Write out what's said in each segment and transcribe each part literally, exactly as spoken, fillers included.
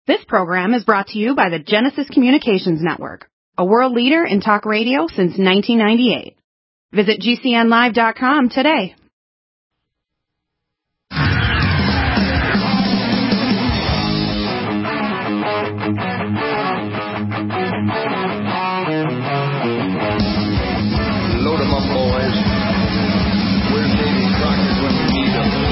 This program is brought to you by the Genesis Communications Network, a world leader in talk radio since nineteen ninety-eight. Visit G C N live dot com today. Load 'em up, boys. Where's Davy Crockett when you need him?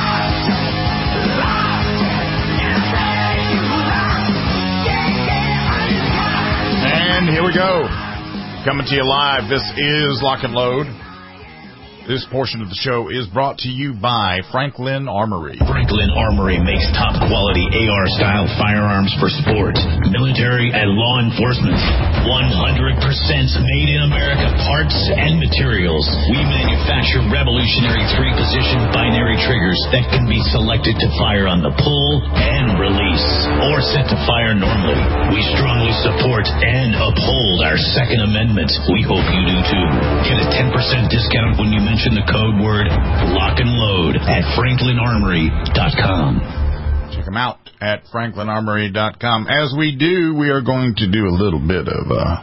And here we go. Coming to you live. This is Lock and Load. This portion of the show is brought to you by Franklin Armory. Franklin Armory makes top-quality A R-style firearms for sport, military, and law enforcement. one hundred percent made in America parts and materials. We manufacture revolutionary three-position binary triggers that can be selected to fire on the pull and release, or set to fire normally. We strongly support and uphold our Second Amendment. We hope you do too. Get a ten percent discount when you mention the code word Lock and Load at franklin armory dot com. Check them out at franklin armory dot com. As we do, we are going to do a little bit of uh,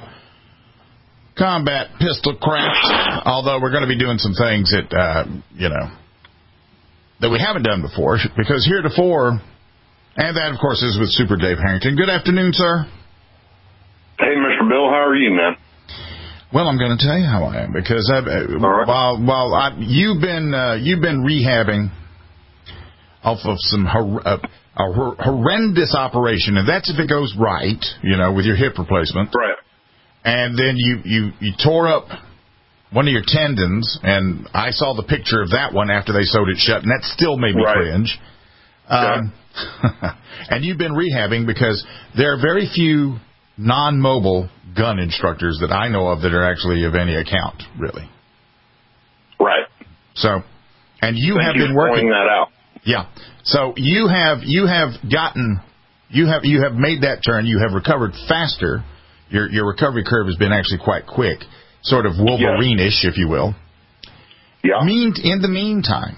combat pistol craft, although we're going to be doing some things that, uh, you know, that we haven't done before, because heretofore, and that, of course, is with Super Dave Harrington. Good afternoon, sir. Hey, Mister Bill, how are you, man? Well, I'm going to tell you how I am, because I've, right. while while I, you've been uh, you've been rehabbing off of some hor- uh, a hor- horrendous operation, and that's if it goes right, you know, with your hip replacement. Right. And then you, you, you tore up one of your tendons, and I saw the picture of that one after they sewed it shut, and that still made me right. cringe. Um, yeah. And you've been rehabbing because there are very few non-mobile gun instructors that I know of that are actually of any account, really. Right. So, and you Thank have you been for working pointing that out. Yeah. So you have you have gotten you have you have made that turn. You have recovered faster. Your your recovery curve has been actually quite quick, sort of Wolverine-ish, yes. if you will. Yeah. Mean, in the meantime,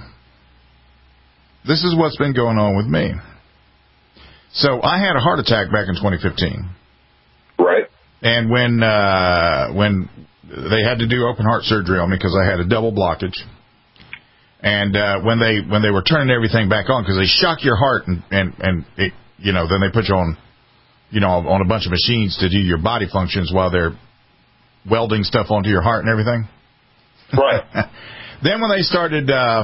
this is what's been going on with me. So I had a heart attack back in twenty fifteen. Right. And when uh, when they had to do open heart surgery on me because I had a double blockage, and uh, when they when they were turning everything back on, because they shock your heart and and and it, you know, then they put you on you know on a bunch of machines to do your body functions while they're welding stuff onto your heart and everything. Right. Then when they started uh,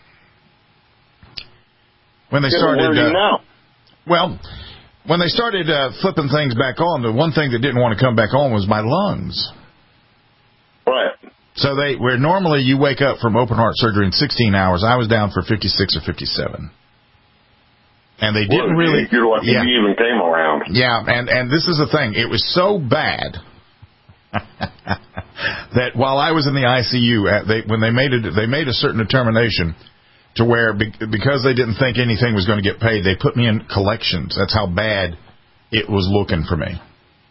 when they yeah, started where are you uh, now? well. When they started uh, flipping things back on, the one thing that didn't want to come back on was my lungs. Right. So they, where normally you wake up from open heart surgery in sixteen hours, I was down for fifty-six or fifty-seven. And they didn't well, really... You're lucky yeah, you even came around. Yeah, and, and this is the thing. It was so bad that while I was in the I C U, they, when they made it, they made a certain determination to where, because they didn't think anything was going to get paid, they put me in collections. That's how bad it was looking for me.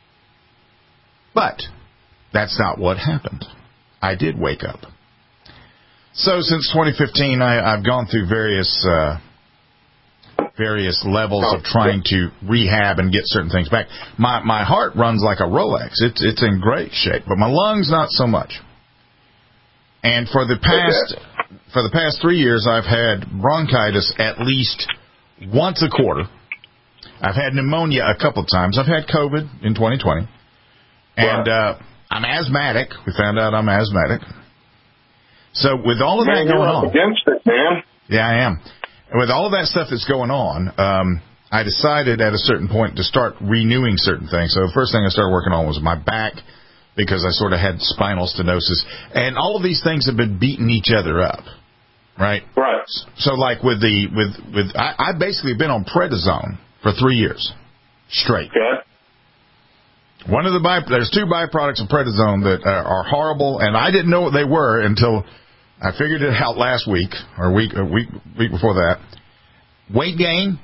But that's not what happened. I did wake up. So since twenty fifteen, I, I've gone through various uh, various levels of trying to rehab and get certain things back. My my heart runs like a Rolex. It's it's in great shape, but my lungs not so much. And for the past for the past three years, I've had bronchitis at least once a quarter. I've had pneumonia a couple of times. I've had COVID in twenty twenty, and uh, I'm asthmatic. We found out I'm asthmatic. So with all of man, that going you're up on, against it, man. Yeah, I am. And with all of that stuff that's going on, um, I decided at a certain point to start renewing certain things. So the first thing I started working on was my back, because I sort of had spinal stenosis. And all of these things have been beating each other up, right? Right. So like with the, with, with, I, I've basically been on prednisone for three years straight. Okay. One of the by, there's two byproducts of prednisone that are, are horrible, and I didn't know what they were until I figured it out last week, or week, a week, week before that. Weight gain.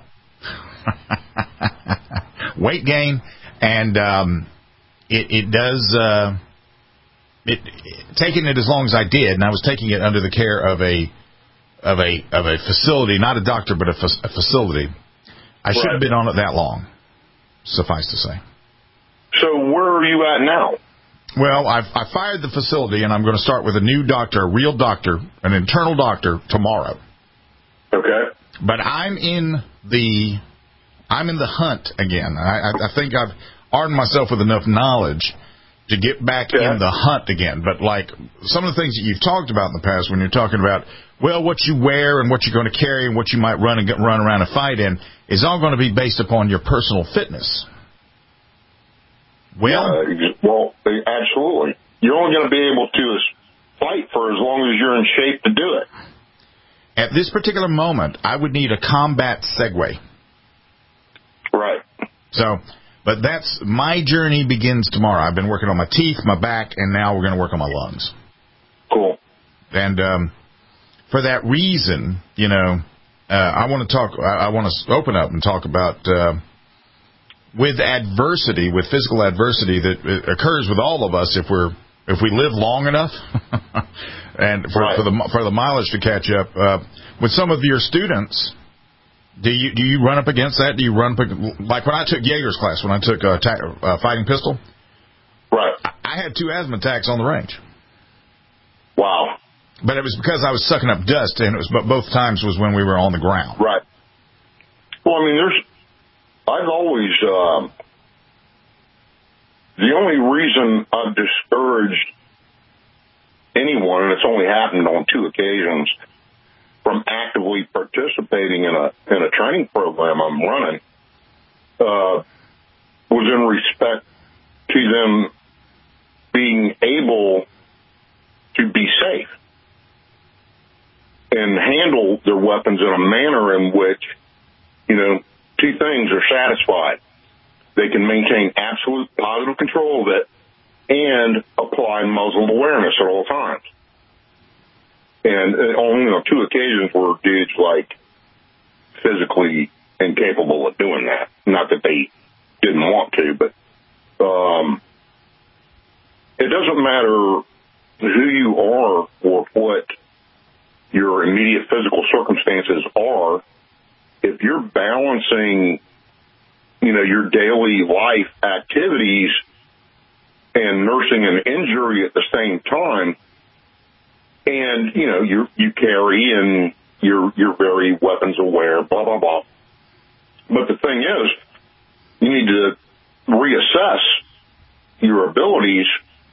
Weight gain, and, um, It, it does, uh, it, it, taking it as long as I did, and I was taking it under the care of a, of a, of a facility, not a doctor, but a, fa- a facility. I shouldn't have been on it that long. suffice to say. So where are you at now? Well, I've I fired the facility, and I'm going to start with a new doctor, a real doctor, an internal doctor, tomorrow. Okay. But I'm in the I'm in the hunt again. I, I think I've armed myself with enough knowledge to get back yeah. in the hunt again. But like some of the things that you've talked about in the past, when you're talking about, well, what you wear and what you're going to carry and what you might run and get, run around and fight in is all going to be based upon your personal fitness. Well, yeah, well, absolutely. You're only going to be able to fight for as long as you're in shape to do it. At this particular moment, I would need a combat Segway. Right. So, but that's, my journey begins tomorrow. I've been working on my teeth, my back, and now we're going to work on my lungs. Cool. And um, for that reason, you know, uh, I want to talk, I, I want to open up and talk about, uh, with adversity, with physical adversity that occurs with all of us if we're, if we live long enough, and for, right. for the for the mileage to catch up. Uh, with some of your students, do you do you run up against that? Do you run up, like when I took Jaeger's class, when I took uh, ta- uh, fighting pistol? Right. I, I had two asthma attacks on the range. Wow. But it was because I was sucking up dust, and it was but both times was when we were on the ground. Right. Well, I mean, there's. I've always. Um, the only reason I've discouraged anyone, and it's only happened on two occasions, from actively participating in a in a training program I'm running, uh, was in respect to them being able to be safe and handle their weapons in a manner in which, you know, two things are satisfied. They can maintain absolute positive control of it and apply muzzle awareness at all times. And only on two occasions were dudes, like, physically incapable of doing that. Not that they didn't want to, but um, it doesn't matter who you are or what your immediate physical circumstances are. If you're balancing, you know, your daily life activities and nursing an injury at the same time, and, you know, you you carry and you're, you're very weapons aware, blah, blah, blah. But the thing is, you need to reassess your abilities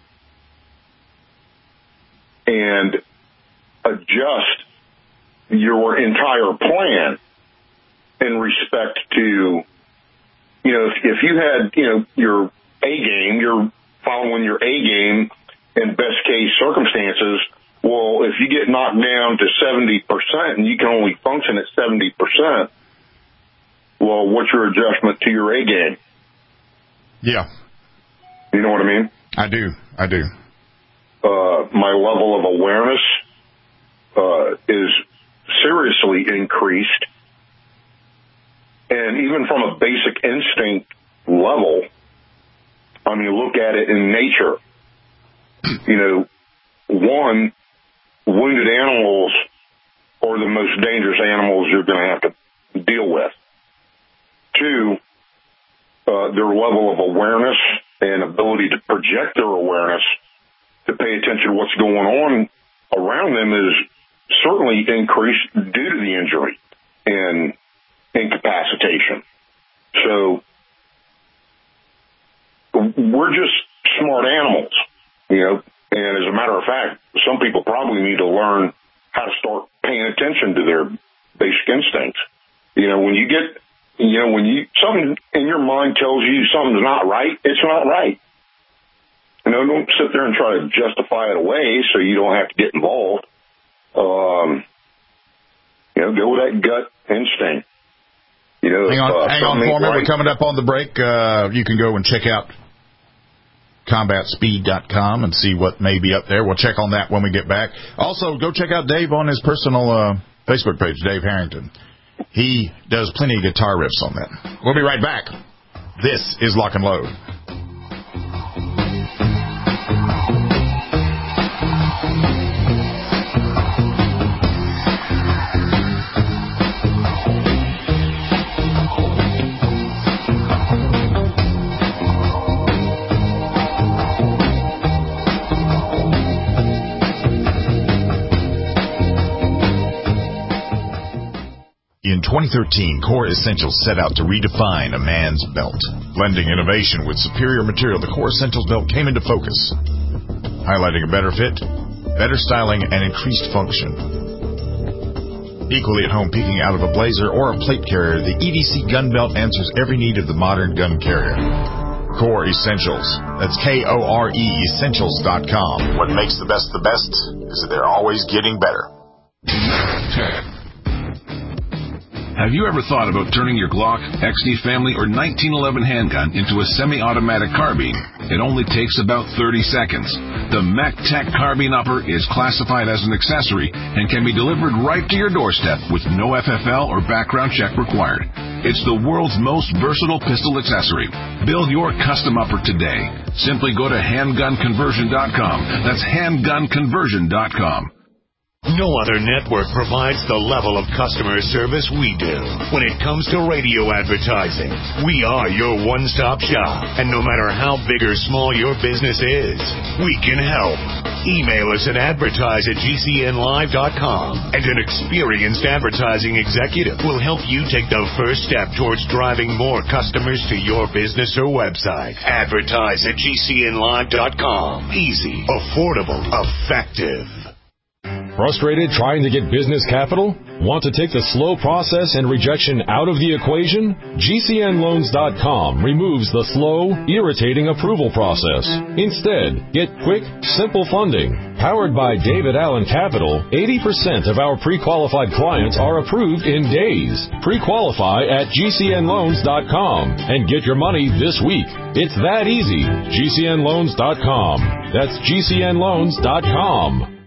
and adjust your entire plan in respect to, you know, if, if you had, you know, your A game, you're following your A game in best case circumstances. Well, if you get knocked down to seventy percent and you can only function at seventy percent, well, what's your adjustment to your A game? Yeah. You know what I mean? I do. I do. Uh, my level of awareness uh, is seriously increased. And even from a basic instinct level, I mean, look at it in nature. You know, one, wounded animals are the most dangerous animals you're going to have to deal with. Two, uh, their level of awareness and ability to project their awareness to pay attention to what's going on around them is certainly increased due to the injury and incapacitation. So we're just smart animals, you know, and as a matter of fact, some people probably need to learn how to start paying attention to their basic instincts. You know, when you get, you know, when you, something in your mind tells you something's not right, it's not right. You know, don't sit there and try to justify it away so you don't have to get involved. Um, you know, go with that gut instinct. You know, hang on, uh, hang on for me. Right. We're coming up on the break. Uh, you can go and check out combat speed dot com and see what may be up there. We'll check on that when we get back. Also, go check out Dave on his personal uh, Facebook page, Dave Harrington. He does plenty of guitar riffs on that. We'll be right back. This is Lock and Load. twenty thirteen, Core Essentials set out to redefine a man's belt. Blending innovation with superior material, the Core Essentials belt came into focus, highlighting a better fit, better styling, and increased function. Equally at home peeking out of a blazer or a plate carrier, the E D C gun belt answers every need of the modern gun carrier. Core Essentials. That's K O R E Essentials dot com. What makes the best the best is that they're always getting better. Have you ever thought about turning your Glock, X D Family, or nineteen eleven handgun into a semi-automatic carbine? It only takes about thirty seconds. The MacTech Carbine Upper is classified as an accessory and can be delivered right to your doorstep with no F F L or background check required. It's the world's most versatile pistol accessory. Build your custom upper today. Simply go to handgun conversion dot com. That's handgun conversion dot com. No other network provides the level of customer service we do. When it comes to radio advertising, we are your one-stop shop. And no matter how big or small your business is, we can help. Email us at advertise at G C N live dot com, and an experienced advertising executive will help you take the first step towards driving more customers to your business or website. Advertise at G C N live dot com. Easy, affordable, effective. Frustrated trying to get business capital? Want to take the slow process and rejection out of the equation? G C N loans dot com removes the slow, irritating approval process. Instead, get quick, simple funding. Powered by David Allen Capital, eighty percent of our pre-qualified clients are approved in days. Pre-qualify at G C N loans dot com and get your money this week. It's that easy. G C N loans dot com. That's G C N loans dot com.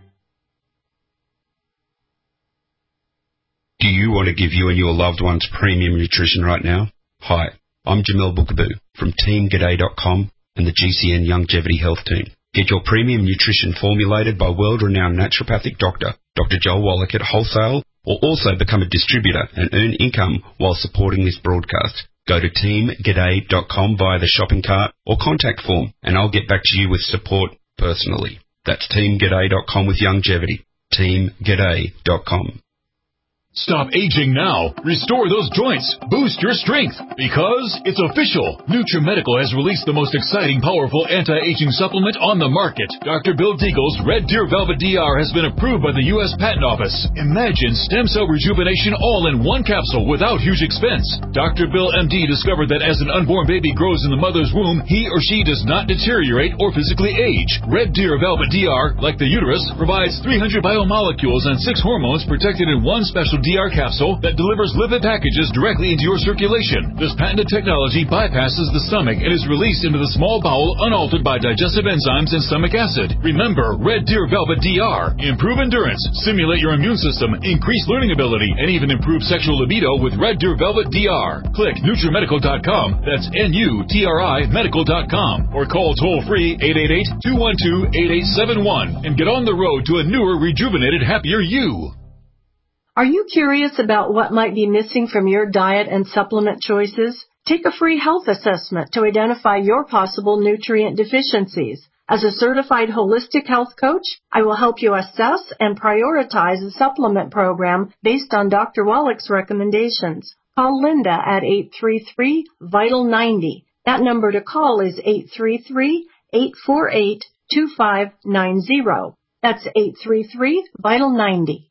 Do you want to give you and your loved ones premium nutrition right now? Hi, I'm Jamil Bookaboo from team g'day dot com and the G C N Longevity Health Team. Get your premium nutrition formulated by world-renowned naturopathic doctor, Doctor Joel Wallach at wholesale, or also become a distributor and earn income while supporting this broadcast. Go to team g'day dot com via the shopping cart or contact form, and I'll get back to you with support personally. That's team g'day dot com with longevity. team g'day dot com. Stop aging now. Restore those joints. Boost your strength. Because it's official. NutriMedical has released the most exciting, powerful anti-aging supplement on the market. Doctor Bill Deagle's Red Deer Velvet D R has been approved by the U S Patent Office. Imagine stem cell rejuvenation all in one capsule without huge expense. Doctor Bill M D discovered that as an unborn baby grows in the mother's womb, he or she does not deteriorate or physically age. Red Deer Velvet D R, like the uterus, provides three hundred biomolecules and six hormones protected in one special D R capsule that delivers lipid packages directly into your circulation. This patented technology bypasses the stomach and is released into the small bowel unaltered by digestive enzymes and stomach acid. Remember, Red Deer Velvet D R. Improve endurance, stimulate your immune system, increase learning ability, and even improve sexual libido with Red Deer Velvet D R. Click Nutri Medical dot com. That's N U T R I Medical dot com. Or call toll-free eight eight eight, two one two, eight eight seven one and get on the road to a newer, rejuvenated, happier you. Are you curious about what might be missing from your diet and supplement choices? Take a free health assessment to identify your possible nutrient deficiencies. As a certified holistic health coach, I will help you assess and prioritize a supplement program based on Doctor Wallach's recommendations. Call Linda at eight three three, vital ninety. That number to call is eight three three, eight four eight, two five nine zero. That's eight three three, vital ninety.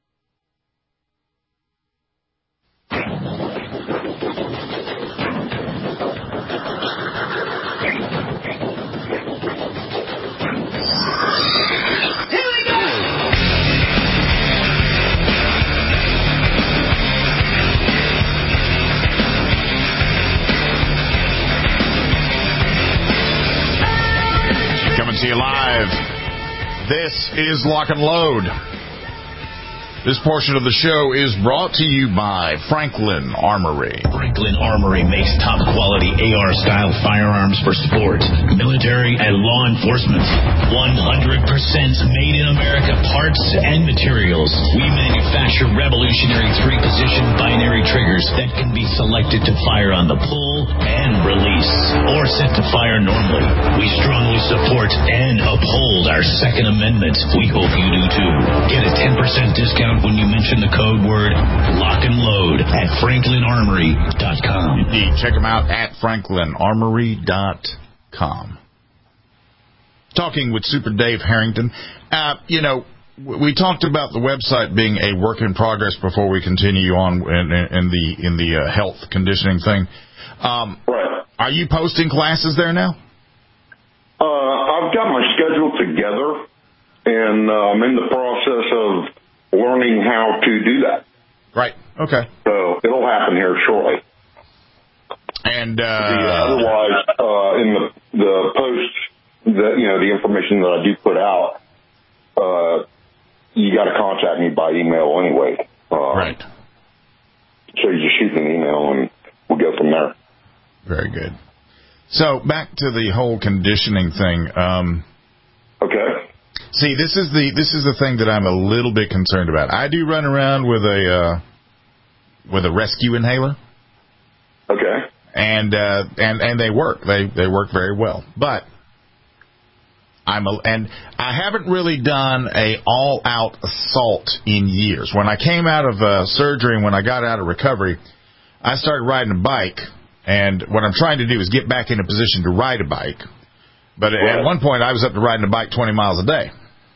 Coming to you live. This is Lock and Load. This portion of the show is brought to you by Franklin Armory. Franklin Armory makes top-quality A R-style firearms for sport, military, and law enforcement. one hundred percent made in America parts and materials. We manufacture revolutionary three-position binary triggers that can be selected to fire on the pull and release. release or set to fire normally. We strongly support and uphold our Second Amendment. We hope you do too. Get a ten percent discount when you mention the code word lock and load at franklin armory dot com. Indeed, check them out at franklin armory dot com. Talking with Super Dave Harrington. Uh, you know, we talked about the website being a work in progress before we continue on in, in the in the uh, health conditioning thing. Um, right. Are you posting classes there now? Uh, I've got my schedule together, and uh, I'm in the process of learning how to do that. Right. Okay. So it'll happen here shortly. And uh, the, otherwise, uh, in the the posts, that you know, the information that I do put out, uh, you got to contact me by email anyway. Uh, right. So you just shoot me an email, and we'll go from there. Very good. So back to the whole conditioning thing. Um, okay. See, this is the this is the thing that I'm a little bit concerned about. I do run around with a uh, with a rescue inhaler. Okay. And uh, and and they work. They they work very well. But I'm a, and I haven't really done a all out assault in years. When I came out of uh, surgery and when I got out of recovery, I started riding a bike. And what I'm trying to do is get back in a position to ride a bike. But right. at one point, I was up to riding a bike twenty miles a day.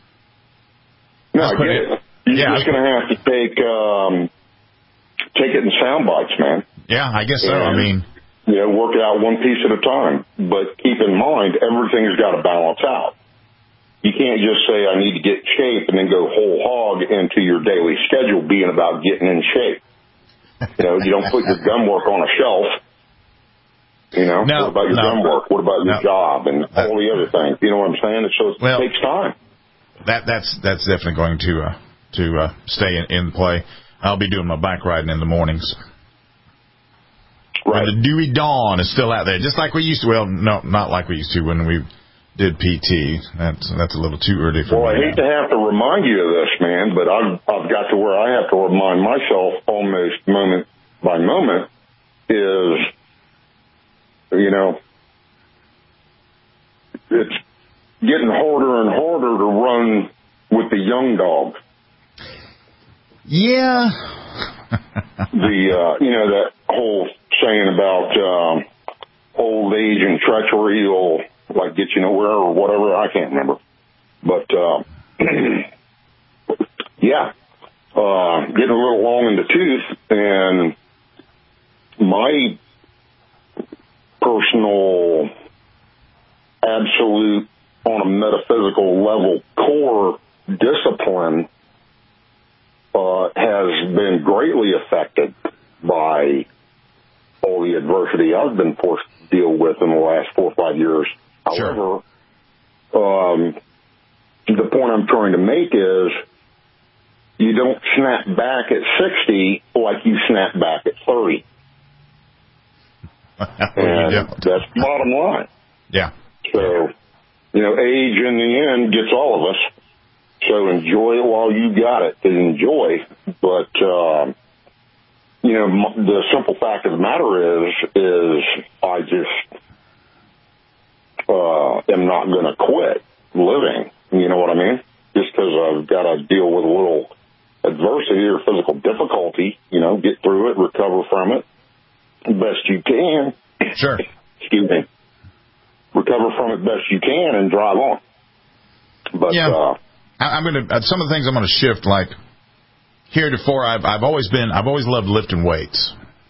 No, I get it. You're yeah, just going to have to take um, take it in sound bites, man. Yeah, I guess so. And, I mean, you know, work it out one piece at a time. But keep in mind, everything's got to balance out. You can't just say, I need to get in shape, and then go whole hog into your daily schedule being about getting in shape. You know, you don't put your gum work on a shelf. You know, no, what about your no, gum work? What about your no, job and that, all the other things? You know what I'm saying? So it well, takes time. That that's that's definitely going to uh, to uh, stay in, in play. I'll be doing my bike riding in the mornings. Right. When the dewy dawn is still out there, just like we used to. Well, no, not like we used to when we did P T. That's that's a little too early for well, me. Well, I hate now. to have to remind you of this, man, but I've I've got to where I have to remind myself almost moment by moment is. You know, it's getting harder and harder to run with the young dog. Yeah. the, uh, you know, that whole saying about um, old age and treachery will, like, get you nowhere or whatever. I can't remember. But, uh, yeah, uh, getting a little long in the tooth. And my personal, absolute, on a metaphysical level, core discipline uh, has been greatly affected by all the adversity I've been forced to deal with in the last four or five years. Sure. However, um, the point I'm trying to make is you don't snap back at sixty like you snap back at thirty. And that's the bottom line. Yeah. So, you know, age in the end gets all of us. So enjoy it while you got it to enjoy. But, uh, you know, the simple fact of the matter is, is I just uh, am not going to quit living. You know what I mean? Just because I've got to deal with a little adversity or physical difficulty, you know, get through it, recover from it. Best you can. Sure. Excuse me. Recover from it best you can and drive on. But yeah, uh, I'm going to some of the things I'm going to shift. Like heretofore, I've I've always been I've always loved lifting weights,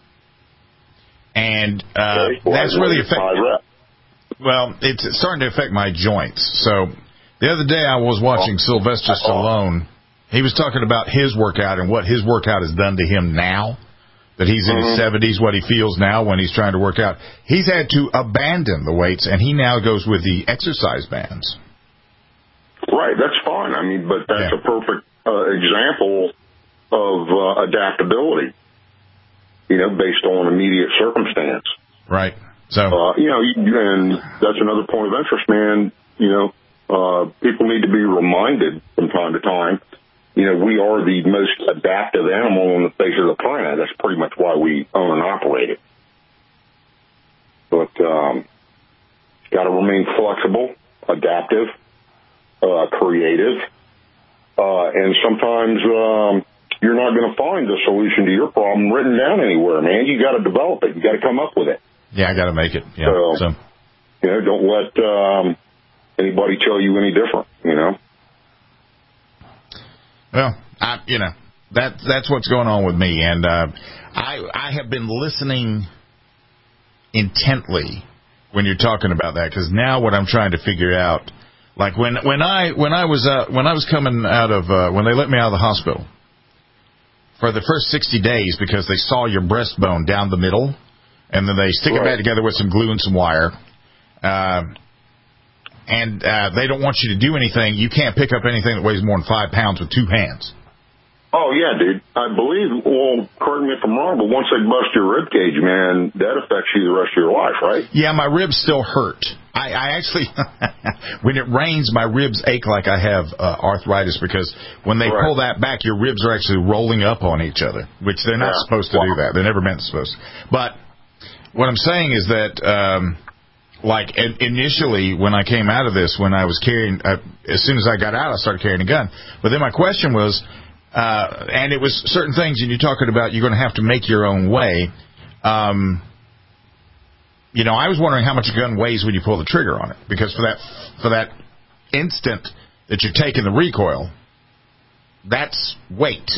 and uh, okay. well, that's really affecting. Well, it's starting to affect my joints. So the other day I was watching oh. Sylvester Stallone. He was talking about his workout and what his workout has done to him now. That he's in his seventies, what he feels now when he's trying to work out. He's had to abandon the weights, and he now goes with the exercise bands. Right, that's fine. I mean, but that's yeah. a perfect uh, example of uh, adaptability, you know, based on immediate circumstance. Right. So, uh, you know, and that's another point of interest, man. You know, uh, people need to be reminded from time to time. You know, we are the most adaptive animal on the face of the planet. That's pretty much why we own and operate it. But um, got to remain flexible, adaptive, uh, creative, uh, and sometimes um, you're not going to find the solution to your problem written down anywhere, man. You got to develop it. You got to come up with it. Yeah, I got to make it. Yeah. So, so. you know, don't let um, anybody tell you any different, you know. Well, I, you know, that that's what's going on with me, and uh, I I have been listening intently when you're talking about that, because now what I'm trying to figure out, like when when I when I was uh, when I was coming out of uh, when they let me out of the hospital for the first sixty days, because they saw your breastbone down the middle, and then they stick right. it back together with some glue and some wire. Uh, and uh, they don't want you to do anything. You can't pick up anything that weighs more than five pounds with two hands. Oh, yeah, dude. I believe, well, correct me if I'm wrong, but once they bust your rib cage, man, that affects you the rest of your life, right? Yeah, my ribs still hurt. I, I actually, when it rains, my ribs ache like I have uh, arthritis, because when they right. pull that back, your ribs are actually rolling up on each other, which they're not yeah. supposed to wow. do that. They're never meant to supposed to. But what I'm saying is that, um, like, initially when I came out of this, when I was carrying, uh, as soon as I got out, I started carrying a gun. But then my question was, Uh, and it was certain things, and you're talking about you're going to have to make your own way. Um, you know, I was wondering how much a gun weighs when you pull the trigger on it, because for that for that instant that you're taking the recoil, that's weight.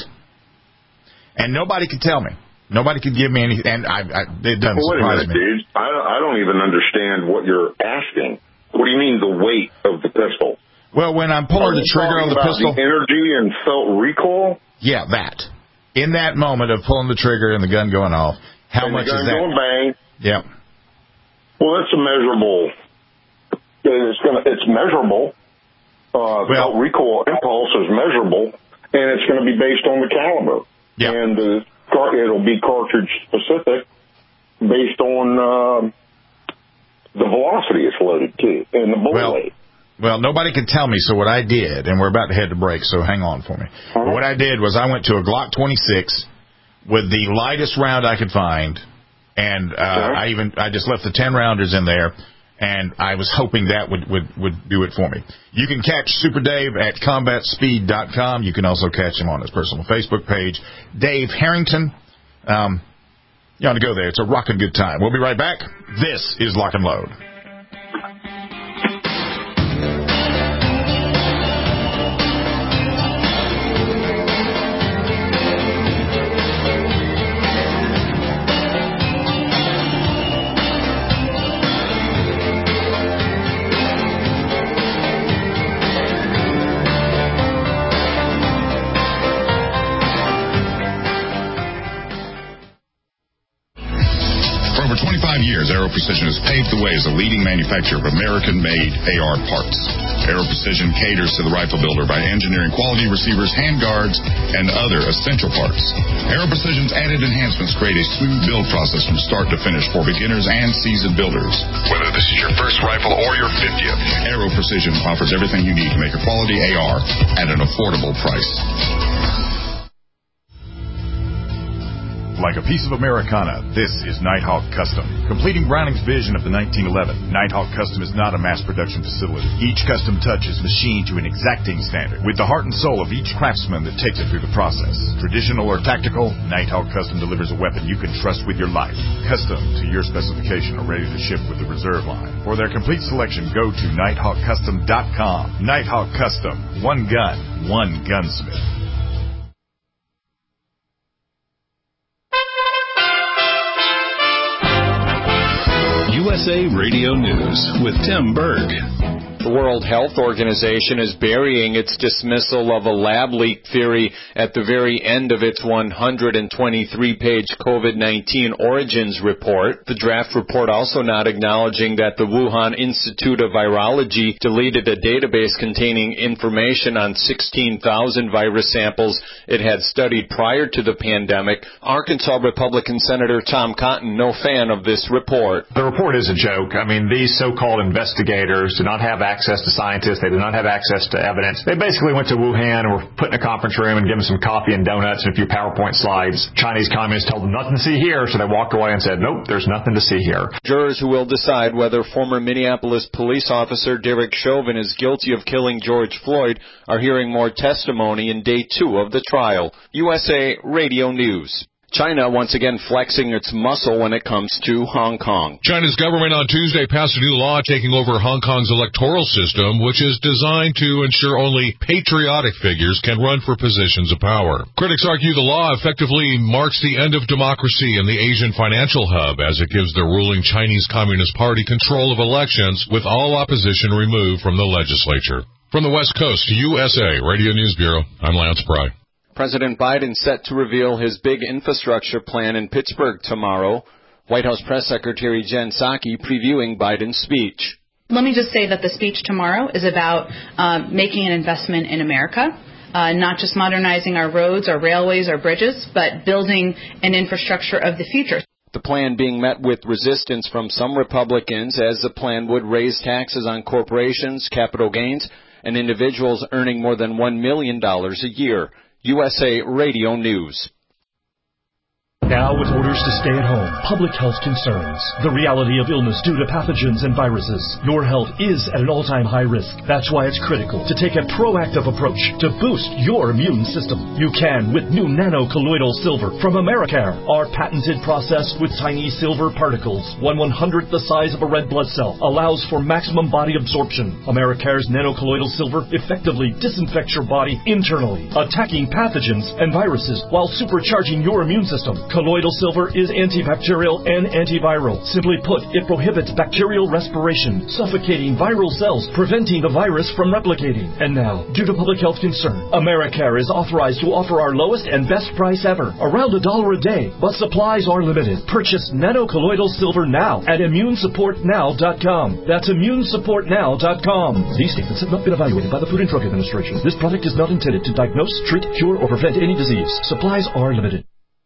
And nobody could tell me. Nobody could give me any, and I, I, it doesn't well, surprise wait a minute, me. Dude. I, I don't even understand what you're asking. What do you mean the weight of the pistol? Well, when I'm pulling the trigger on the about pistol, the energy and felt recoil. Yeah, that. In that moment of pulling the trigger and the gun going off, how and much the gun is that? Going bang. Yeah. Well, that's a measurable. It's gonna. It's measurable. Uh, well, felt recoil impulse is measurable, and it's going to be based on the caliber. Yeah. And the car, it'll be cartridge specific, based on uh, the velocity it's loaded to and the bullet well, weight. Well, nobody could tell me, so what I did, and we're about to head to break, so hang on for me. Uh-huh. But what I did was I went to a Glock twenty-six with the lightest round I could find, and uh, uh-huh. I even I just left the ten rounders in there, and I was hoping that would, would, would do it for me. You can catch Super Dave at combat speed dot com. You can also catch him on his personal Facebook page, Dave Harrington. Um, you ought to go there. It's a rockin' good time. We'll be right back. This is Lock and Load. Years, Aero Precision has paved the way as a leading manufacturer of American-made A R parts. Aero Precision caters to the rifle builder by engineering quality receivers, handguards, and other essential parts. Aero Precision's added enhancements create a smooth build process from start to finish for beginners and seasoned builders. Whether this is your first rifle or your fiftieth, Aero Precision offers everything you need to make a quality A R at an affordable price. Like a piece of Americana, this is Nighthawk Custom. Completing Browning's vision of the nineteen eleven, Nighthawk Custom is not a mass production facility. Each custom touch is machined to an exacting standard, with the heart and soul of each craftsman that takes it through the process. Traditional or tactical, Nighthawk Custom delivers a weapon you can trust with your life. Custom to your specification or ready to ship with the reserve line. For their complete selection, go to nighthawk custom dot com. Nighthawk Custom. One gun, one gunsmith. U S A Radio News with Tim Berg. The World Health Organization is burying its dismissal of a lab leak theory at the very end of its one hundred twenty-three page COVID nineteen origins report. The draft report also not acknowledging that the Wuhan Institute of Virology deleted a database containing information on sixteen thousand virus samples it had studied prior to the pandemic. Arkansas Republican Senator Tom Cotton, no fan of this report. The report is a joke. I mean, these so-called investigators do not have access to scientists. They did not have access to evidence. They basically went to Wuhan and were put in a conference room and given some coffee and donuts and a few PowerPoint slides. Chinese communists told them nothing to see here, so they walked away and said, nope, there's nothing to see here. Jurors who will decide whether former Minneapolis police officer Derek Chauvin is guilty of killing George Floyd are hearing more testimony in day two of the trial. U S A Radio News. China once again flexing its muscle when it comes to Hong Kong. China's government on Tuesday passed a new law taking over Hong Kong's electoral system, which is designed to ensure only patriotic figures can run for positions of power. Critics argue the law effectively marks the end of democracy in the Asian financial hub, as it gives the ruling Chinese Communist Party control of elections, with all opposition removed from the legislature. From the West Coast to U S A Radio News Bureau, I'm Lance Pry. President Biden set to reveal his big infrastructure plan in Pittsburgh tomorrow. White House Press Secretary Jen Psaki previewing Biden's speech. Let me just say that the speech tomorrow is about um, making an investment in America, uh, not just modernizing our roads, our railways, our bridges, but building an infrastructure of the future. The plan being met with resistance from some Republicans, as the plan would raise taxes on corporations, capital gains, and individuals earning more than one million dollars a year. U S A Radio News. Now, with orders to stay at home, public health concerns, the reality of illness due to pathogens and viruses, your health is at an all-time high risk. That's why it's critical to take a proactive approach to boost your immune system. You can with new nano-colloidal silver from Americare. Our patented process with tiny silver particles, one one-hundredth the size of a red blood cell, allows for maximum body absorption. Americare's nano-colloidal silver effectively disinfects your body internally, attacking pathogens and viruses while supercharging your immune system. Colloidal silver is antibacterial and antiviral. Simply put, it prohibits bacterial respiration, suffocating viral cells, preventing the virus from replicating. And now, due to public health concern, Americare is authorized to offer our lowest and best price ever, around a dollar a day, but supplies are limited. Purchase nano-colloidal silver now at immune support now dot com. That's immune support now dot com. These statements have not been evaluated by the Food and Drug Administration. This product is not intended to diagnose, treat, cure, or prevent any disease. Supplies are limited.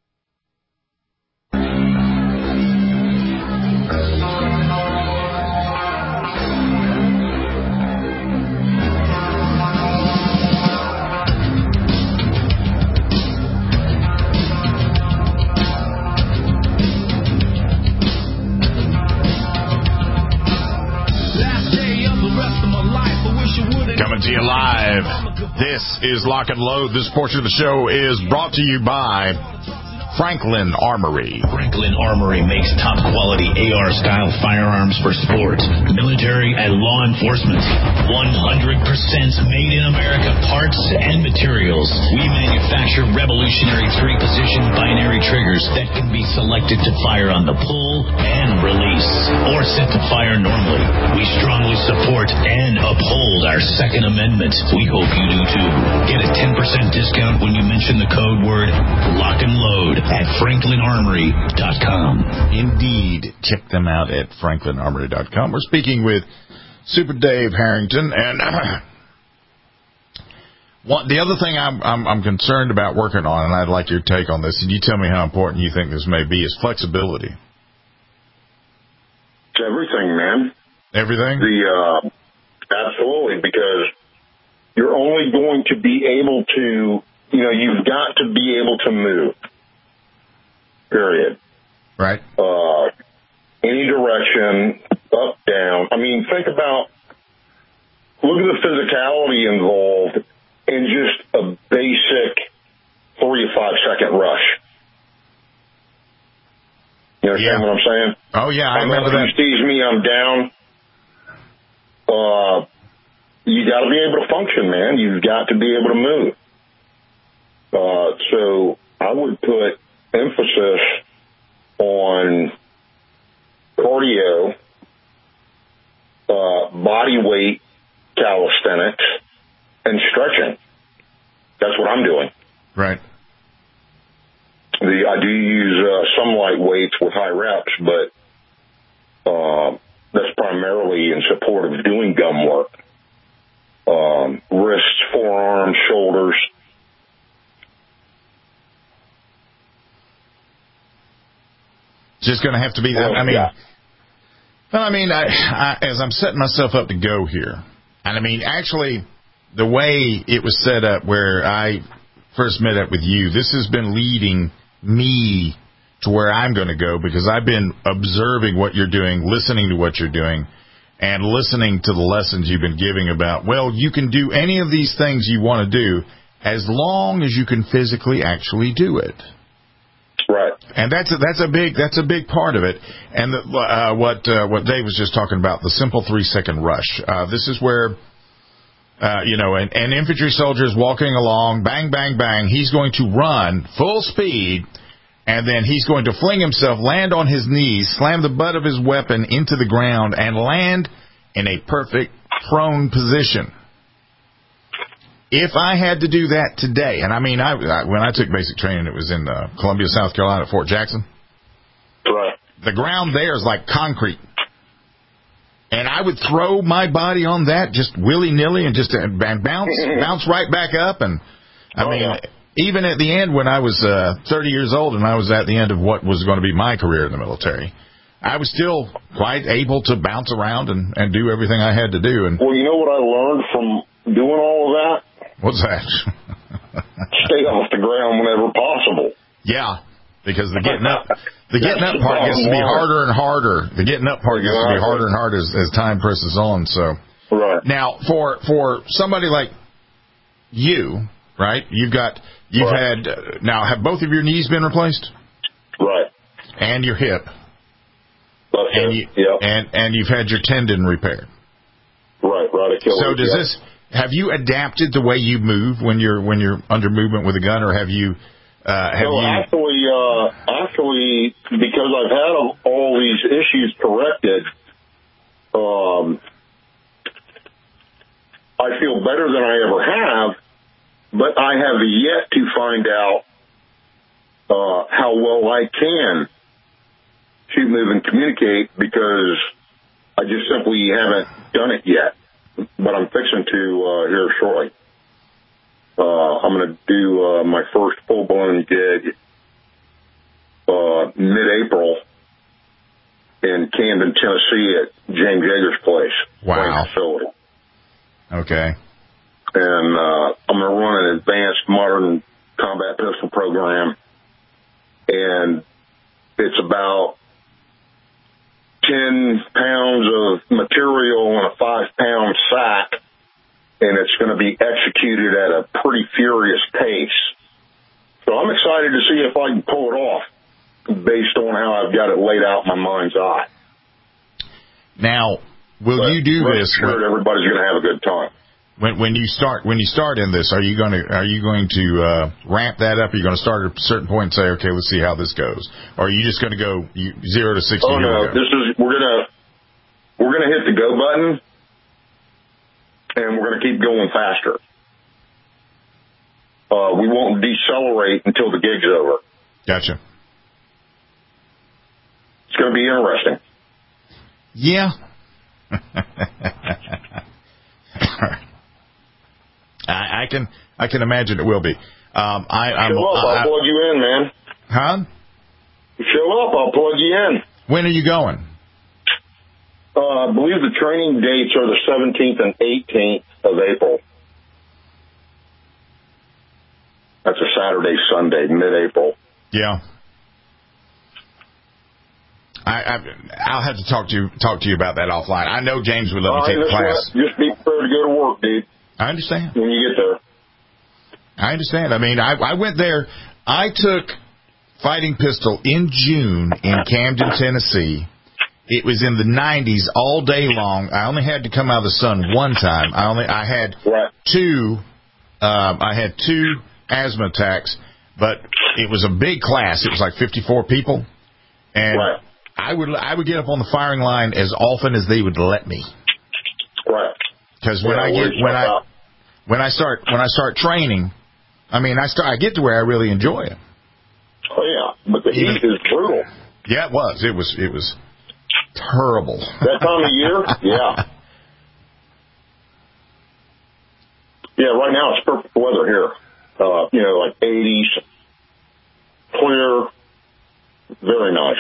Coming to you live. This is Lock and Load. This portion of the show is brought to you by Franklin Armory. Franklin Armory makes top-quality A R-style firearms for sports, military, and law enforcement. one hundred percent made in America parts and materials. We manufacture revolutionary three-position binary triggers that can be selected to fire on the pull and release, or set to fire normally. We strongly support and uphold our Second Amendment. We hope you do too. Get a ten percent discount when you mention the code word Lock and Load at franklin armory dot com. Indeed. Check them out at franklin armory dot com. We're speaking with Super Dave Harrington. And uh, one, the other thing I'm, I'm, I'm concerned about working on, and I'd like your take on this, and you tell me how important you think this may be, is flexibility. It's everything, man. Everything? The uh, absolutely, because you're only going to be able to, you know, you've got to be able to move. Period. Right. Uh, any direction, up, down. I mean, think about, look at the physicality involved in just a basic three to five second rush. You understand yeah. what I'm saying? Oh, yeah, I, I remember know, that. If you sees me, I'm down. Uh, you got to be able to function, man. You've got to be able to move. Uh, so I would put emphasis on cardio, uh, body weight calisthenics, and stretching. That's what I'm doing. Right. The, I do use uh, some light weights with high reps, but uh, that's primarily in support of doing gum work. Um, wrists, forearms, shoulders. Just going to have to be that. I mean, well, I mean, I, I, as I'm setting myself up to go here, And I mean, actually, the way it was set up where I first met up with you, this has been leading me to where I'm going to go because I've been observing what you're doing, listening to what you're doing, and listening to the lessons you've been giving about, well, you can do any of these things you want to do as long as you can physically actually do it. Right. And that's a, that's a big that's a big part of it. And the, uh, what uh, what Dave was just talking about, the simple three second rush. Uh, this is where uh, you know an, an infantry soldier is walking along, bang bang bang. He's going to run full speed, and then he's going to fling himself, land on his knees, slam the butt of his weapon into the ground, and land in a perfect prone position. If I had to do that today, and I mean, I, I when I took basic training, it was in uh, Columbia, South Carolina, at Fort Jackson. Right. The ground there is like concrete. And I would throw my body on that just willy-nilly and just and bounce bounce right back up. And, I oh, mean, yeah. even at the end when I was uh, thirty years old and I was at the end of what was going to be my career in the military, I was still quite able to bounce around and, and do everything I had to do. And well, you know what I learned from doing all of that? What's that? Stay off the ground whenever possible. Yeah, because the getting up, the getting up part gets to be harder and harder. The getting up part gets to be harder and harder as, as time presses on. So, right now for for somebody like you, right? You've got you've right. had uh, now have both of your knees been replaced? Right. And your hip. That's and it. you Yep. and and you've had your tendon repaired. Right. Right. So does yep. this? Have you adapted the way you move when you're when you're under movement with a gun, or have you? Uh, have no, you... actually, uh, actually, because I've had all these issues corrected, um, I feel better than I ever have. But I have yet to find out uh, how well I can shoot, move, and communicate because I just simply haven't done it yet. But I'm fixing to uh, here shortly. Uh, I'm going to do uh, my first full-blown gig uh, mid-April in Camden, Tennessee at James Yeager's place. Wow. Facility. Okay. And uh, I'm going to run an advanced modern combat pistol program. And it's about ten pounds of material in a five-pound sack, and it's going to be executed at a pretty furious pace. So I'm excited to see if I can pull it off based on how I've got it laid out in my mind's eye. Now, will but you do this? Sure, when, everybody's going to have a good time. When when you start when you start in this, are you going to are you going to uh, ramp that up? Are you going to start at a certain point and say, okay, let's see how this goes, or are you just going to go you, zero to sixty? Oh no, this is we're gonna we're gonna hit the go button, and we're gonna keep going faster. Uh, we won't decelerate until the gig's over. Gotcha. It's going to be interesting. Yeah. I, I can I can imagine it will be. Um, I, I'm, Show up, I'll I, plug you in, man. Huh? Show up, I'll plug you in. When are you going? Uh, I believe the training dates are the seventeenth and eighteenth of April. That's a Saturday, Sunday, mid-April. Yeah. I, I, I'll have to talk to you talk to you about that offline. I know James would love to take the class. What? Just be prepared to go to work, dude. I understand. When you get there. I understand. I mean, I, I went there. I took fighting pistol in June in Camden, Tennessee. It was in the nineties all day long. I only had to come out of the sun one time. I only I had right. two. Um, I had two asthma attacks, but it was a big class. It was like fifty-four people, and right. I would I would get up on the firing line as often as they would let me. Right. Because when yeah, I get when I out. when I start when I start training, I mean I start I get to where I really enjoy it. Oh yeah, but the heat is brutal. Yeah, it was. It was. It was terrible. That time of year, yeah. Yeah, right now it's perfect weather here. Uh, you know, like eighties, clear, very nice.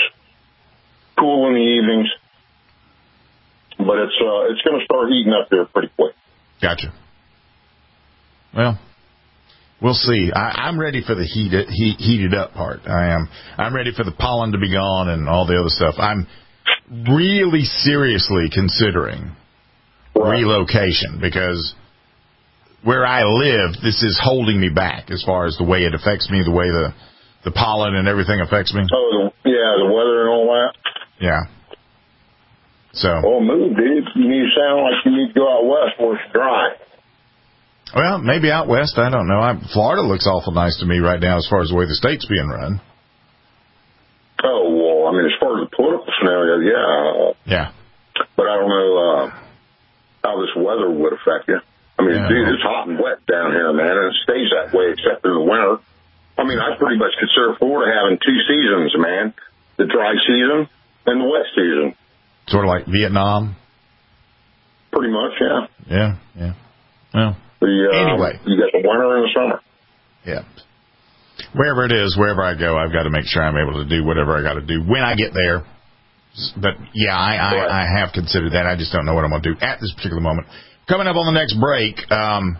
Cool in the evenings, but it's uh, it's going to start heating up here pretty quick. Gotcha. Well, we'll see. I, I'm ready for the heated, heat, heated up part. I am. I'm ready for the pollen to be gone and all the other stuff. I'm really seriously considering relocation because where I live, this is holding me back as far as the way it affects me, the way the, the pollen and everything affects me. Oh, yeah, the weather and all that. Yeah. So. Well, move, dude. You sound like you need to go out west where it's dry. Well, maybe out west. I don't know. I, Florida looks awful nice to me right now as far as the way the state's being run. Oh, well, I mean, as far as the political scenario, yeah. Yeah. But I don't know uh, how this weather would affect you. I mean, yeah. Dude, it's hot and wet down here, man, and it stays that way except in the winter. I mean, I pretty much consider Florida having two seasons, man. The dry season and the wet season. Sort of like Vietnam? Pretty much, yeah. Yeah, yeah. Well, the, uh, anyway. You got the winter and the summer. Yeah. Wherever it is, wherever I go, I've got to make sure I'm able to do whatever I got to do when I get there. But, yeah, I, I, I have considered that. I just don't know what I'm going to do at this particular moment. Coming up on the next break, um,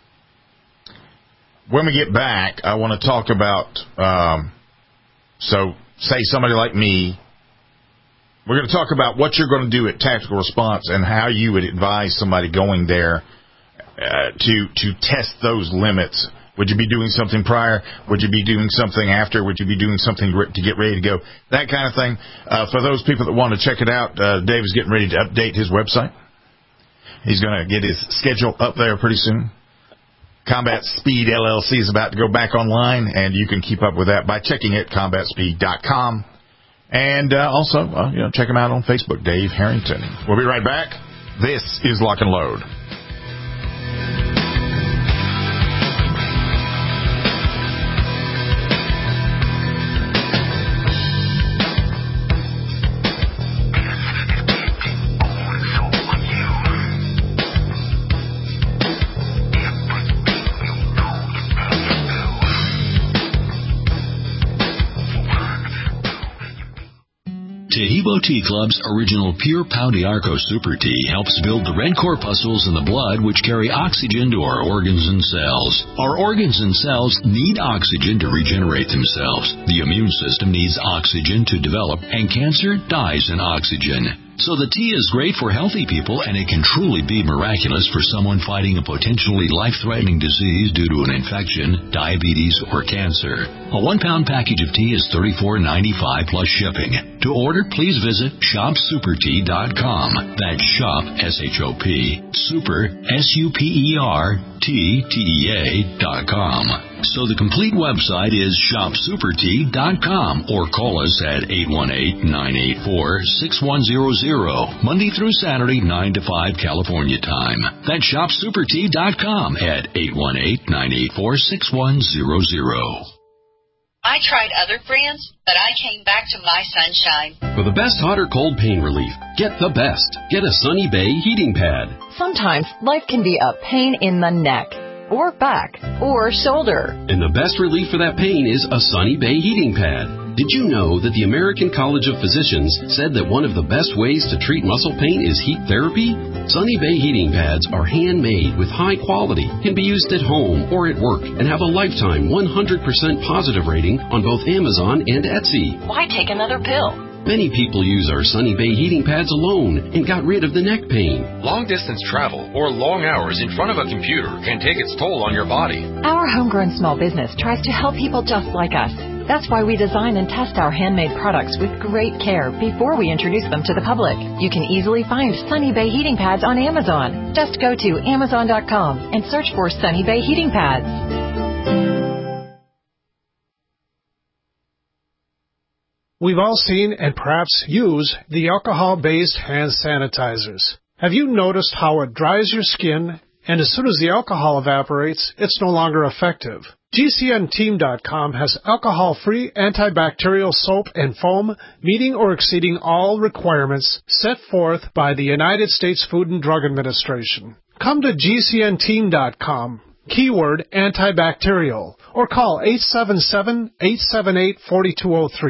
when we get back, I want to talk about, um, so say somebody like me, we're going to talk about what you're going to do at Tactical Response and how you would advise somebody going there uh, to to test those limits. Would you be doing something prior? Would you be doing something after? Would you be doing something to get ready to go? That kind of thing. Uh, for those people that want to check it out, uh, Dave is getting ready to update his website. He's going to get his schedule up there pretty soon. Combat Speed L L C is about to go back online, and you can keep up with that by checking it, combat speed dot com. And uh, also, uh, you know, check him out on Facebook, Dave Harrington. We'll be right back. This is Lock and Load. Taheebo Tea Club's original Pure Pau d'Arco Super Tea helps build the red corpuscles in the blood which carry oxygen to our organs and cells. Our organs and cells need oxygen to regenerate themselves. The immune system needs oxygen to develop, and cancer dies in oxygen. So the tea is great for healthy people, and it can truly be miraculous for someone fighting a potentially life-threatening disease due to an infection, diabetes, or cancer. A one-pound package of tea is thirty-four ninety-five plus shipping. To order, please visit shop super tea dot com. That's shop, S H O P, super, S U P E R, T T E A dot com. So the complete website is shop super tea dot com, or call us at eight one eight, nine eight four, six one zero zero, Monday through Saturday, nine to five California time. That's shop super tea dot com at eight one eight, nine eight four, six one zero zero. I tried other brands, but I came back to My Sunshine. For the best hot or cold pain relief, get the best. Get a Sunny Bay heating pad. Sometimes life can be a pain in the neck, or back, or shoulder. And the best relief for that pain is a Sunny Bay heating pad. Did you know that the American College of Physicians said that one of the best ways to treat muscle pain is heat therapy? Sunny Bay heating pads are handmade with high quality, can be used at home or at work, and have a lifetime one hundred percent positive rating on both Amazon and Etsy. Why take another pill? Many people use our Sunny Bay heating pads alone and got rid of the neck pain. Long-distance travel or long hours in front of a computer can take its toll on your body. Our homegrown small business tries to help people just like us. That's why we design and test our handmade products with great care before we introduce them to the public. You can easily find Sunny Bay heating pads on Amazon. Just go to amazon dot com and search for Sunny Bay heating pads. We've all seen and perhaps use the alcohol-based hand sanitizers. Have you noticed how it dries your skin, and as soon as the alcohol evaporates, it's no longer effective? G C N team dot com has alcohol-free antibacterial soap and foam meeting or exceeding all requirements set forth by the United States Food and Drug Administration. Come to G C N team dot com, keyword antibacterial, or call eight seven seven, eight seven eight, four two zero three.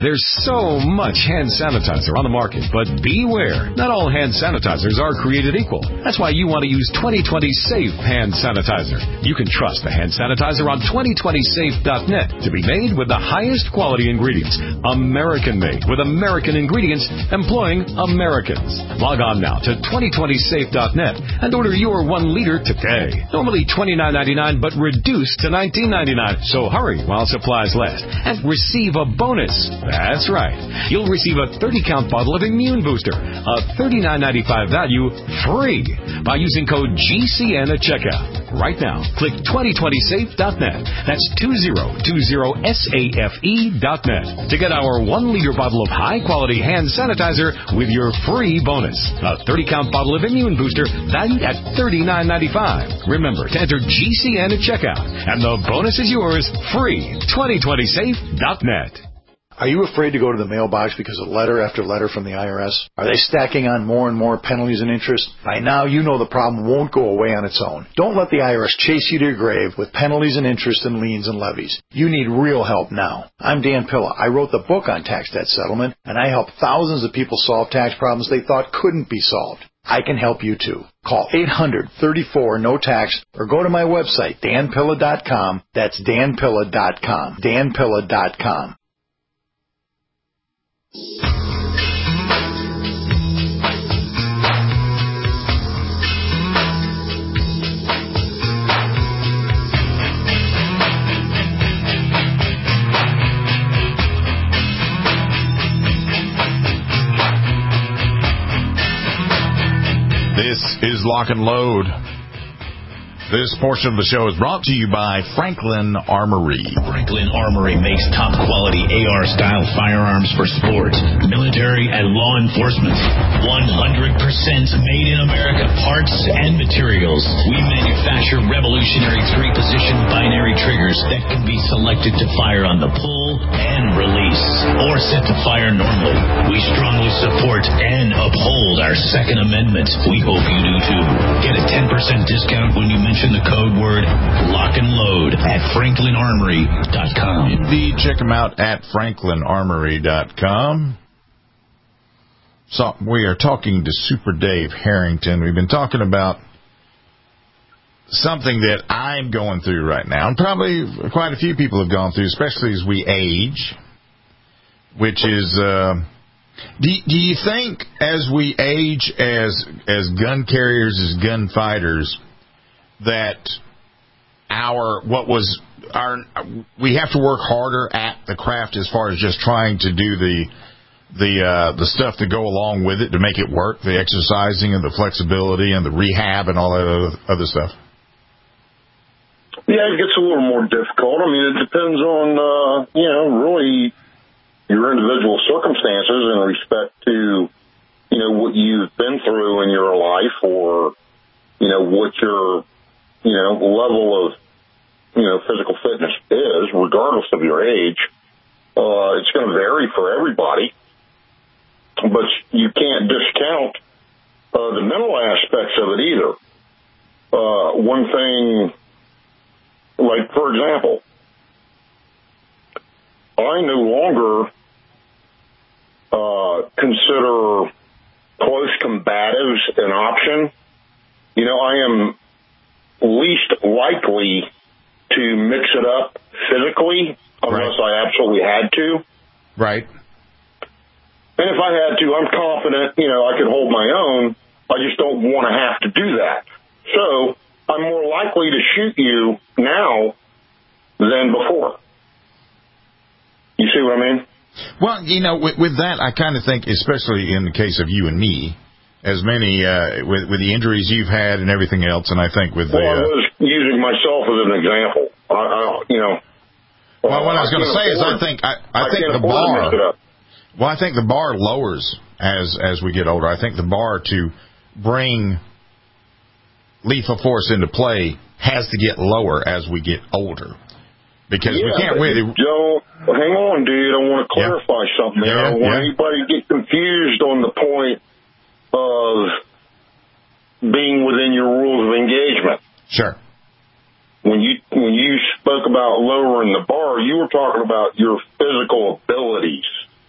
There's so much hand sanitizer on the market, but beware. Not all hand sanitizers are created equal. That's why you want to use twenty twenty Safe Hand Sanitizer. You can trust the hand sanitizer on twenty twenty safe dot net to be made with the highest quality ingredients. American-made with American ingredients employing Americans. Log on now to twenty twenty safe dot net and order your one liter today. Normally twenty-nine ninety-nine, but reduced to nineteen ninety-nine. So hurry while supplies last and receive a bonus. That's right. You'll receive a thirty count bottle of Immune Booster, a thirty-nine ninety-five value, free by using code G C N at checkout. Right now, click twenty twenty safe dot net. That's two zero two zero safe dot net to get our one liter bottle of high-quality hand sanitizer with your free bonus. A thirty count bottle of Immune Booster valued at thirty-nine ninety-five. Remember to enter G C N at checkout, and the bonus is yours free. twenty twenty safe dot net. Are you afraid to go to the mailbox because of letter after letter from the I R S? Are they stacking on more and more penalties and interest? By now, you know the problem won't go away on its own. Don't let the I R S chase you to your grave with penalties and interest and liens and levies. You need real help now. I'm Dan Pilla. I wrote the book on tax debt settlement, and I help thousands of people solve tax problems they thought couldn't be solved. I can help you too. Call eight hundred thirty-four no tax or go to my website, dan pilla dot com. That's dan pilla dot com. dan pilla dot com. This is Lock and Load. This portion of the show is brought to you by Franklin Armory. Franklin Armory makes top-quality A R-style firearms for sport, military, and law enforcement. one hundred percent made in America parts and materials. We manufacture revolutionary three-position binary triggers that can be selected to fire on the pull and release, or set to fire normally. We strongly support and uphold our Second Amendment. We hope you do too. Get a ten percent discount when you mention the code word Lock and Load at franklin armory dot com. Indeed, check them out at franklin armory dot com. So we are talking to Super Dave Harrington. We've been talking about something that I'm going through right now, and probably quite a few people have gone through, especially as we age, which is, uh, do, do you think as we age as as gun carriers, as gun fighters, that our what was our we have to work harder at the craft as far as just trying to do the the uh, the stuff to go along with it to make it work, the exercising and the flexibility and the rehab and all that other, other stuff? Yeah, it gets a little more difficult. I mean, it depends on uh, you know really your individual circumstances in respect to you know what you've been through in your life, or you know what your you know, level of, you know, physical fitness is, regardless of your age. Uh, it's going to vary for everybody, but you can't discount uh, the mental aspects of it either. Uh, one thing, like, for example, I no longer uh, consider close combatives an option. You know, I am least likely to mix it up physically unless right. I absolutely had to. Right. And if I had to, I'm confident, you know, I could hold my own. I just don't want to have to do that. So I'm more likely to shoot you now than before. You see what I mean? Well, you know, with, with that, I kind of think, especially in the case of you and me, as many, uh, with, with the injuries you've had and everything else, and I think with the... Well, I was using myself as an example. I, I you know... Well, what I was going to say is I think I, I, I think the bar... Well, I think the bar lowers as as we get older. I think the bar to bring lethal force into play has to get lower as we get older. Because yeah, we can't really... Joe, hang on, dude. I want to clarify yeah. something there. Yeah, I don't want yeah. anybody to get confused on the point of being within your rules of engagement. Sure. When you when you spoke about lowering the bar, you were talking about your physical abilities.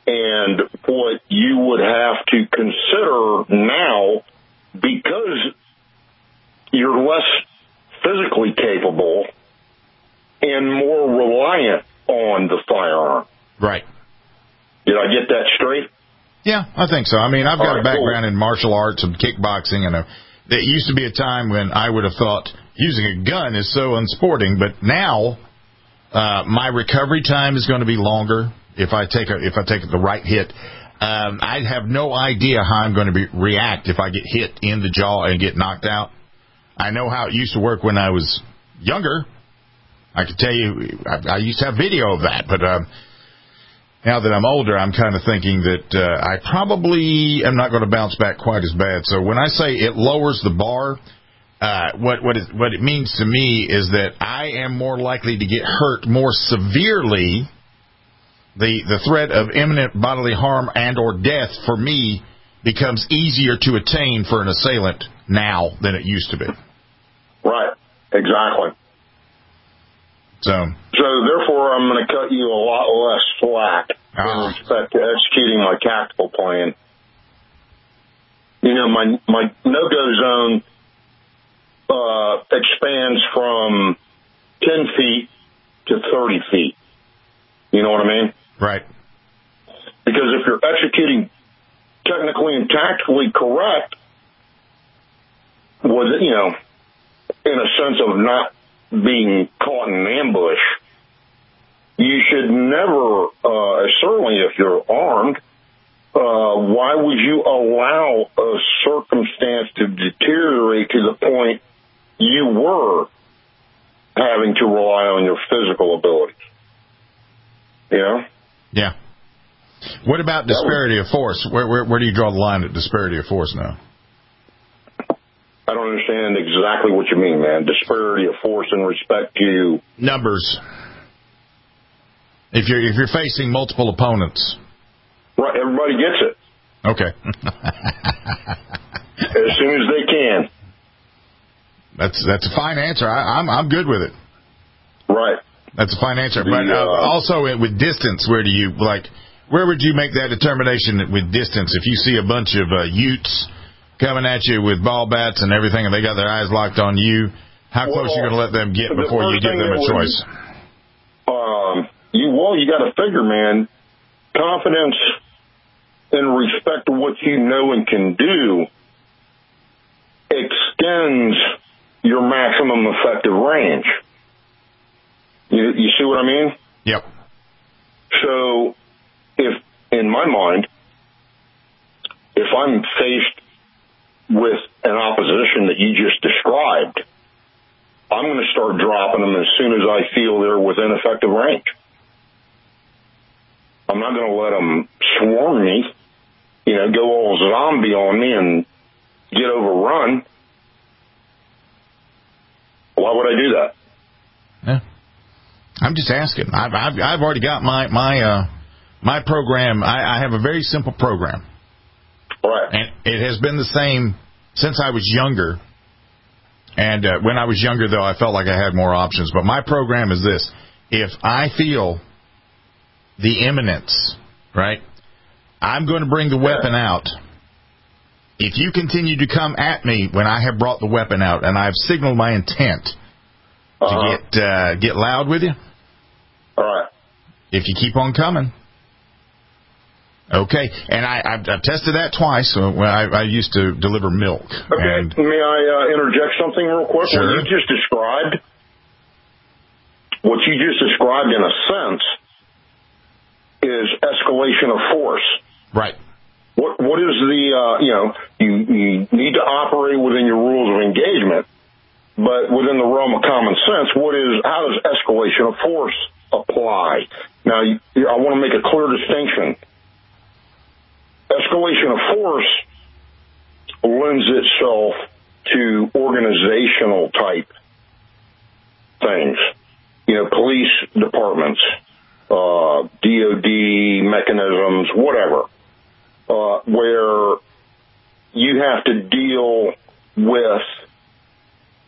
And what you would have to consider now, because you're less physically capable and more reliant on the firearm. Right. Did I get that straight? Yeah, I think so. I mean, I've got All right, a background cool. in martial arts and kickboxing, and a, there used to be a time when I would have thought using a gun is so unsporting, but now uh, my recovery time is going to be longer if I take a, if I take the right hit. Um, I have no idea how I'm going to be, react if I get hit in the jaw and get knocked out. I know how it used to work when I was younger. I could tell you, I, I used to have video of that, but um, now that I'm older, I'm kind of thinking that uh, I probably am not going to bounce back quite as bad. So when I say it lowers the bar, uh, what what it, what it means to me is that I am more likely to get hurt more severely. The the threat of imminent bodily harm and or death for me becomes easier to attain for an assailant now than it used to be. Right. Exactly. So, so therefore, I'm going to cut you a lot less slack uh, in respect to executing my tactical plan. You know, my my no-go zone uh, expands from ten feet to thirty feet. You know what I mean? Right. Because if you're executing technically and tactically correct, with, you know, in a sense of not being caught in an ambush, you should never, uh, certainly if you're armed, uh, why would you allow a circumstance to deteriorate to the point you were having to rely on your physical abilities? You know? Yeah. What about disparity of force? Where, where where do you draw the line at disparity of force now? I don't understand exactly what you mean, man. Disparity of force in respect to numbers. If you're if you're facing multiple opponents, right? Everybody gets it. Okay. As soon as they can. That's that's a fine answer. I, I'm I'm good with it. Right. That's a fine answer. The, but uh, uh, also with distance, where do you like? Where would you make that determination with distance? If you see a bunch of uh, Utes coming at you with ball bats and everything, and they got their eyes locked on you, how close well, are you going to let them get the before you give them a choice? Um, you well, you got to figure, man. Confidence in respect to what you know and can do extends your maximum effective range. You, you see what I mean? Yep. So, if, in my mind, if I'm faced with an opposition that you just described, I'm going to start dropping them as soon as I feel they're within effective range. I'm not going to let them swarm me, you know, go all zombie on me and get overrun. Why would I do that? Yeah. I'm just asking. I've I've, I've already got my my uh, my program. I, I have a very simple program, right? And it has been the same since I was younger. And uh, when I was younger, though, I felt like I had more options. But my program is this: if I feel the imminence, right, I'm going to bring the weapon out. If you continue to come at me when I have brought the weapon out and I've signaled my intent to uh-huh. get uh, get loud with you, all right. If you keep on coming, okay. And I, I've, I've tested that twice. So when I, I used to deliver milk. Okay. And May I uh, interject something real quick? Sure. What you just described, what you just described in a sense, is escalation of force. Right. What What is the, uh, you know, you, you need to operate within your rules of engagement, but within the realm of common sense, what is, how does escalation of force apply? Now, you, I want to make a clear distinction. Escalation of force lends itself to organizational type things. You know, police departments, uh, D O D mechanisms, whatever. Uh, where you have to deal with,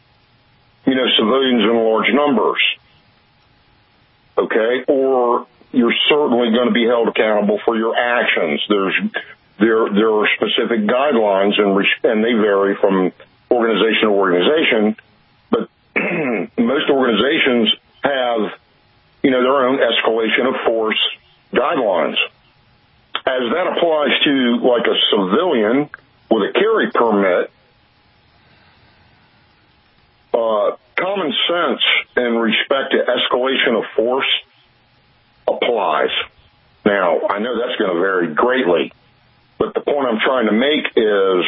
you know, civilians in large numbers, okay? Or you're certainly going to be held accountable for your actions. There's there there are specific guidelines, and and they vary from organization to organization. But most organizations have, you know, their own escalation of force guidelines. As that applies to like a civilian with a carry permit, uh, common sense in respect to escalation of force applies. Now, I know that's going to vary greatly, but the point I'm trying to make is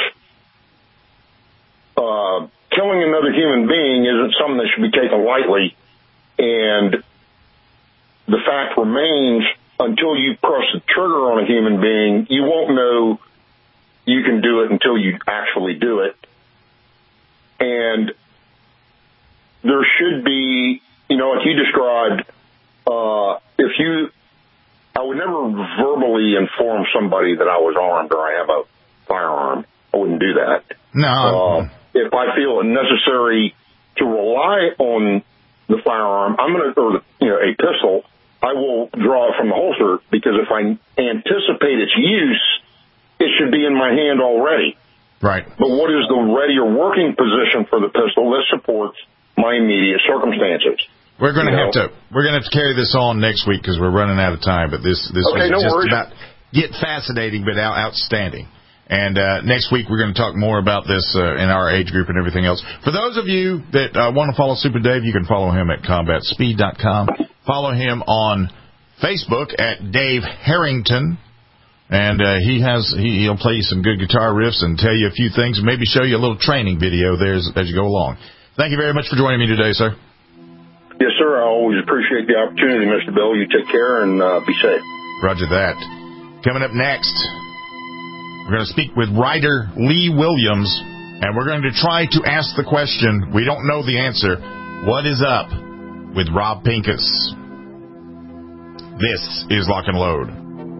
uh, killing another human being isn't something that should be taken lightly, and the fact remains, until you press the trigger on a human being, you won't know you can do it until you actually do it. And there should be, you know, like you described, uh, if you, I would never verbally inform somebody that I was armed or I have a firearm. I wouldn't do that. No. Uh, if I feel it necessary to rely on the firearm, I'm going to, or, you know, a pistol, I will draw it from the holster, because if I anticipate its use, it should be in my hand already. Right. But what is the ready or working position for the pistol that supports my immediate circumstances? We're going to have to we're going to have to carry this on next week because we're running out of time. But this this okay, was no just worries. about get fascinating, but out, outstanding. And uh, next week we're going to talk more about this uh, in our age group and everything else. For those of you that uh, want to follow Super Dave, you can follow him at combat speed dot com. Follow him on Facebook at Dave Harrington. And uh, he has he, he'll play you some good guitar riffs and tell you a few things and maybe show you a little training video there as, as you go along. Thank you very much for joining me today, sir. Yes, sir. I always appreciate the opportunity, Mister Bill. You take care and uh, be safe. Roger that. Coming up next, we're going to speak with writer Lee Williams, and we're going to try to ask the question, we don't know the answer, what is up with Rob Pincus? This is Lock and Load.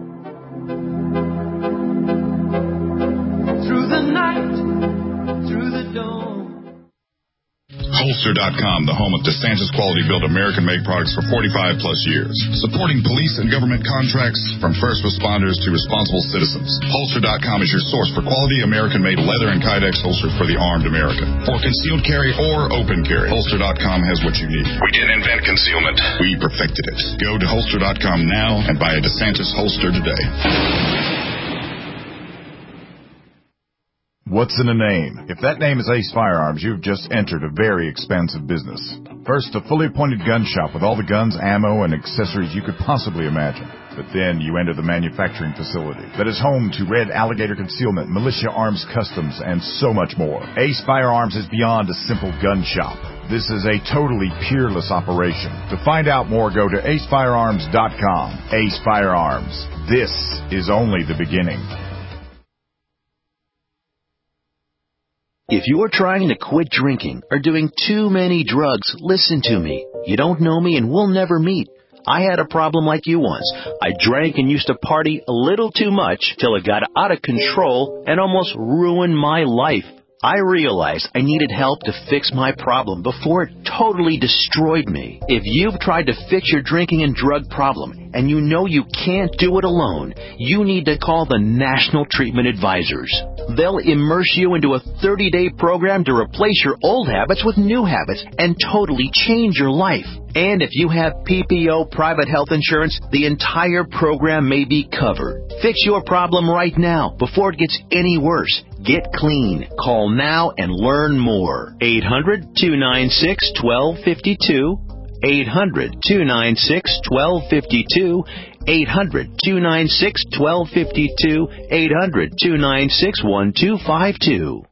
Through the night, through the dawn. Holster dot com, the home of DeSantis quality built American-made products for forty-five plus years. Supporting police and government contracts from first responders to responsible citizens. Holster dot com is your source for quality American-made leather and Kydex holsters for the armed American. For concealed carry or open carry, Holster dot com has what you need. We didn't invent concealment. We perfected it. Go to Holster dot com now and buy a DeSantis holster today. What's in a name? If that name is Ace Firearms, you've just entered a very expansive business. First, a fully appointed gun shop with all the guns, ammo, and accessories you could possibly imagine. But then you enter the manufacturing facility that is home to Red Alligator Concealment, Militia Arms Customs, and so much more. Ace Firearms is beyond a simple gun shop. This is a totally peerless operation. To find out more, go to ace firearms dot com. Ace Firearms. This is only the beginning. If you're trying to quit drinking or doing too many drugs, listen to me. You don't know me and we'll never meet. I had a problem like you once. I drank and used to party a little too much till it got out of control and almost ruined my life. I realized I needed help to fix my problem before it totally destroyed me. If you've tried to fix your drinking and drug problem and you know you can't do it alone, you need to call the National Treatment Advisors. They'll immerse you into a thirty-day program to replace your old habits with new habits and totally change your life. And if you have P P O private health insurance, the entire program may be covered. Fix your problem right now before it gets any worse. Get clean. Call now and learn more. eight hundred, two nine six, one two five two. eight hundred, two nine six, one two five two. eight hundred, two nine six, one two five two. eight hundred, two nine six, one two five two.